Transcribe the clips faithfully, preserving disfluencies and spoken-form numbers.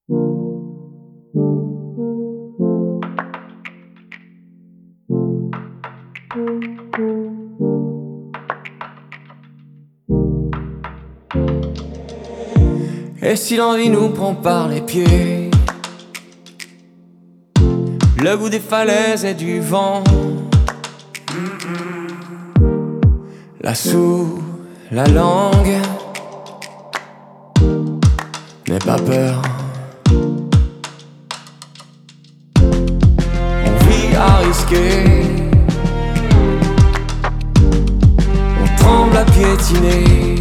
Et si l'envie nous prend par les pieds, le goût des falaises et du vent, là sous la langue, n'aie pas peur. On vit à risquer, on tremble à piétiner.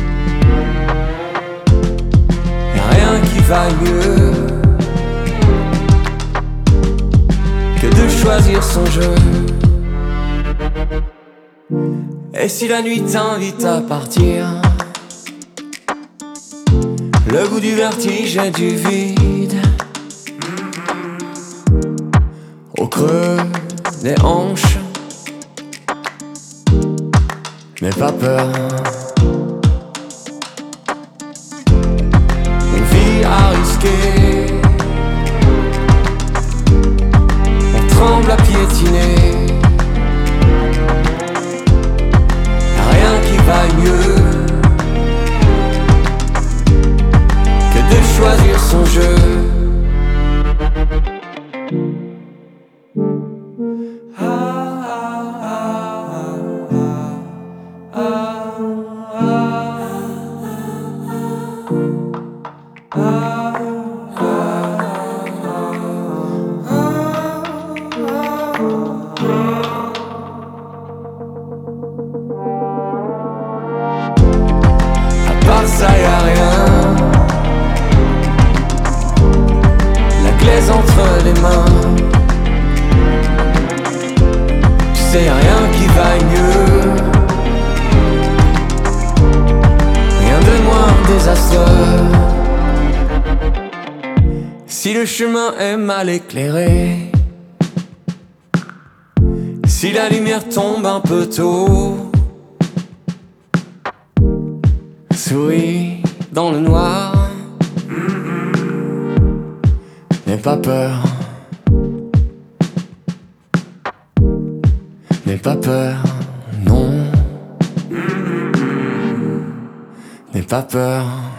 Qui vaille mieux que de choisir son jeu. Et si la nuit t'invite à partir, le goût du vertige et du vide, au creux des hanches, n'aie pas peur. À risquer, on tremble à piétiner. Y'a rien qui vaille mieux que de choisir son jeu. Ah, ah, ah, ah, ah, ça y'a rien, la glaise entre les mains. Tu sais y'a rien qui vaille mieux, rien de moins désastreux. Si le chemin est mal éclairé, si la lumière tombe un peu tôt, souris dans le noir, n'aie pas peur, n'aie pas peur, non, n'aie pas peur.